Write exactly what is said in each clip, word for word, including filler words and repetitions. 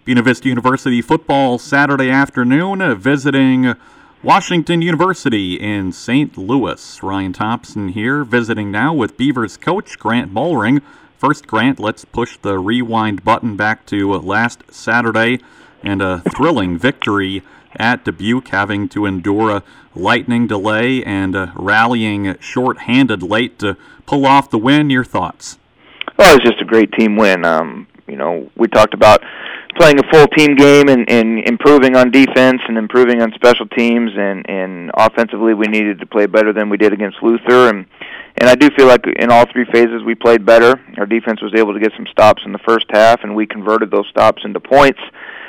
Buena Vista University football Saturday afternoon, uh, visiting Washington University in Saint Louis. Ryan Thompson here, visiting now with Beavers coach Grant Mollering. First, Grant, let's push the rewind button back to last Saturday and a thrilling victory at Dubuque, having to endure a lightning delay and uh, rallying short-handed late to pull off the win. Your thoughts? Well, it was just a great team win. Um, you know, we talked about playing a full team game and, and improving on defense and improving on special teams, and, and offensively we needed to play better than we did against Luther, and and I do feel like in all three phases we played better. Our defense was able to get some stops in the first half, and we converted those stops into points.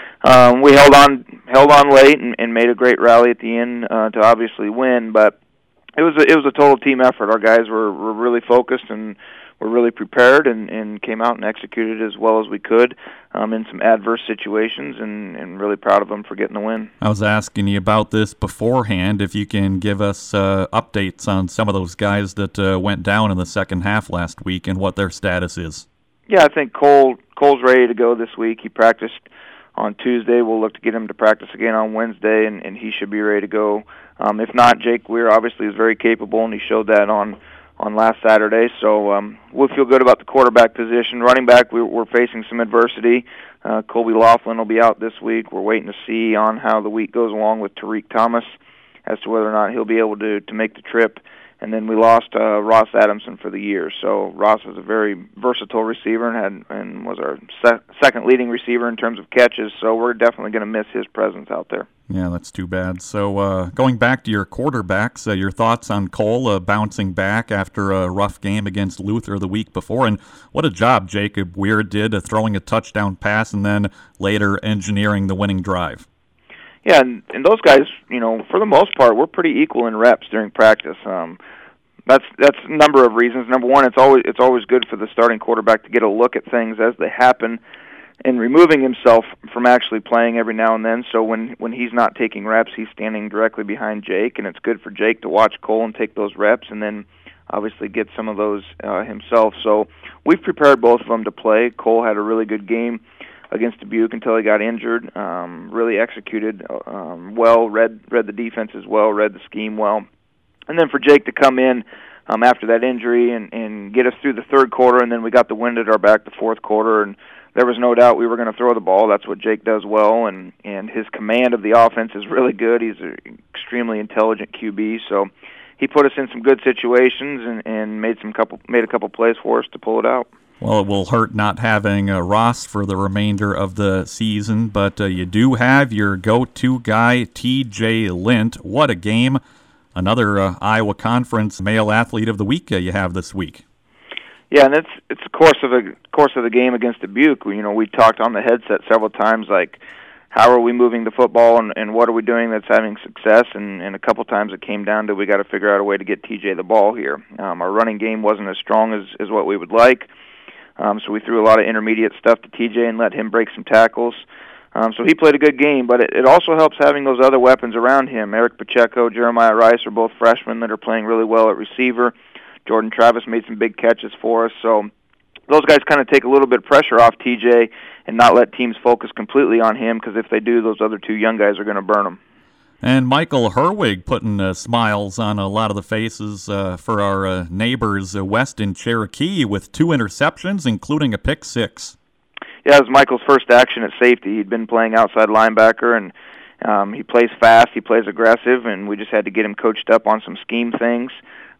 Um, we held on held on late and, and made a great rally at the end uh, to obviously win, but it was a, it was a total team effort. Our guys were, were really focused and were really prepared and, and came out and executed as well as we could um, in some adverse situations, and, and really proud of them for getting the win. I was asking you about this beforehand, if you can give us uh, updates on some of those guys that uh, went down in the second half last week and what their status is. Yeah, I think Cole Cole's ready to go this week. He practiced on Tuesday. We'll look to get him to practice again on Wednesday, and, and he should be ready to go. Um, if not, Jake Weir obviously is very capable, and he showed that on on last Saturday, so um, we'll feel good about the quarterback position. Running back, we, we're facing some adversity. Uh, Colby Laughlin will be out this week. We're waiting to see on how the week goes along with Tariq Thomas as to whether or not he'll be able to, to make the trip. And then we lost uh, Ross Adamson for the year. So Ross is a very versatile receiver and had and was our se- second leading receiver in terms of catches. So we're definitely going to miss his presence out there. Yeah, that's too bad. So uh, going back to your quarterbacks, uh, your thoughts on Cole uh, bouncing back after a rough game against Luther the week before, and what a job Jacob Weir did uh, throwing a touchdown pass and then later engineering the winning drive. Yeah, and, and those guys, you know, for the most part, we're pretty equal in reps during practice. Um, that's that's a number of reasons. Number one, it's always it's always good for the starting quarterback to get a look at things as they happen, and removing himself from actually playing every now and then. So when when he's not taking reps, he's standing directly behind Jake, and it's good for Jake to watch Cole and take those reps, and then obviously get some of those uh, himself. So we've prepared both of them to play. Cole had a really good game against Dubuque until he got injured. Um, really executed um, well, read read the defense as well, read the scheme well. And then for Jake to come in um, after that injury and, and get us through the third quarter, and then we got the wind at our back the fourth quarter, and there was no doubt we were going to throw the ball. That's what Jake does well, and, and his command of the offense is really good. He's an extremely intelligent Q B, so he put us in some good situations and, and made some couple made a couple plays for us to pull it out. Well, it will hurt not having uh, Ross for the remainder of the season, but uh, you do have your go-to guy, T J Lint. What a game. Another uh, Iowa Conference Male Athlete of the Week uh, you have this week. Yeah, and it's it's the course of the course of the game against Dubuque. You know, we talked on the headset several times, like, how are we moving the football and, and what are we doing that's having success? And, and a couple times it came down to we got to figure out a way to get T J the ball here. Um, our running game wasn't as strong as, as what we would like. Um, so we threw a lot of intermediate stuff to T J and let him break some tackles. Um, so he played a good game, but it, it also helps having those other weapons around him. Eric Pacheco, Jeremiah Rice are both freshmen that are playing really well at receiver. Jordan Travis made some big catches for us. So those guys kind of take a little bit of pressure off T J and not let teams focus completely on him, because if they do, those other two young guys are going to burn them. And Michael Herwig putting uh, smiles on a lot of the faces uh, for our uh, neighbors uh, west in Cherokee with two interceptions, including a pick six. Yeah, it was Michael's first action at safety. He'd been playing outside linebacker, and um, he plays fast, he plays aggressive, and we just had to get him coached up on some scheme things.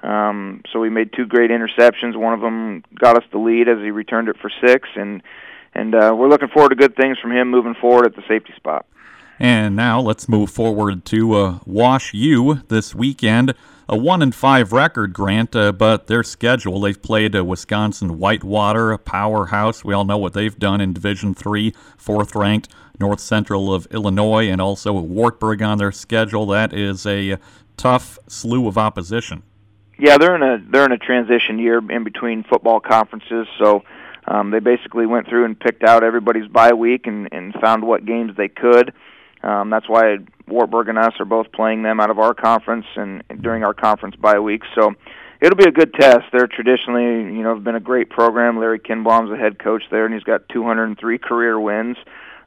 Um, so we made two great interceptions. One of them got us the lead as he returned it for six, and and uh, we're looking forward to good things from him moving forward at the safety spot. And now let's move forward to uh, Wash U this weekend. A one and five record, Grant, uh, but their schedule, they've played uh, Wisconsin Whitewater, a powerhouse. We all know what they've done in Division three, fourth-ranked North Central of Illinois, and also Wartburg on their schedule. That is a tough slew of opposition. Yeah, they're in a they're in a transition year in between football conferences, so um, they basically went through and picked out everybody's bye week and, and found what games they could. Um, that's why Wartburg and us are both playing them out of our conference and, and during our conference bye week. So it'll be a good test. They're traditionally, you know, have been a great program. Larry Kinbaum's the head coach there, and he's got two hundred three career wins.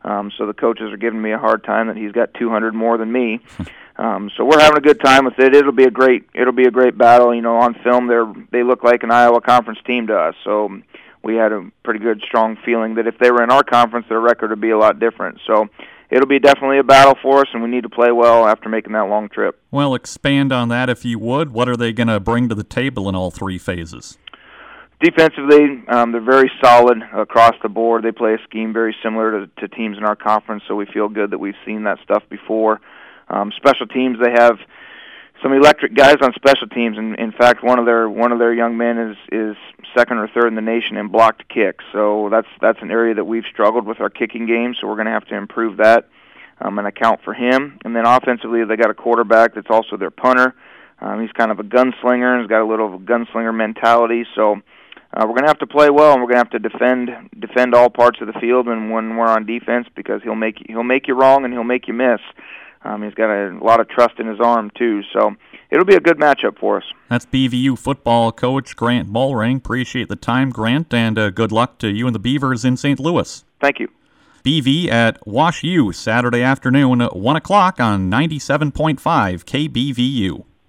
Um, so the coaches are giving me a hard time that he's got two hundred more than me. Um, so we're having a good time with it. It'll be a great, it'll be a great battle. You know, on film, they are they look like an Iowa Conference team to us. So we had a pretty good, strong feeling that if they were in our conference, their record would be a lot different. So it'll be definitely a battle for us, and we need to play well after making that long trip. Well, expand on that if you would. What are they going to bring to the table in all three phases? Defensively, um, they're very solid across the board. They play a scheme very similar to, to teams in our conference, so we feel good that we've seen that stuff before. Um, special teams, they have some electric guys on special teams, and in fact, one of their one of their young men is is second or third in the nation in blocked kicks. So that's that's an area that we've struggled with our kicking game. So we're going to have to improve that um, and account for him. And then offensively, they got a quarterback that's also their punter. Um, he's kind of a gunslinger and he's got a little gunslinger mentality. So uh, we're going to have to play well, and we're going to have to defend defend all parts of the field. And when we're on defense, because he'll make he'll make you wrong and he'll make you miss. Um, he's got a lot of trust in his arm, too. So it'll be a good matchup for us. That's B V U football coach Grant Bullring. Appreciate the time, Grant, and uh, good luck to you and the Beavers in Saint Louis. Thank you. B V at Wash U, Saturday afternoon, one o'clock on ninety-seven point five K B V U.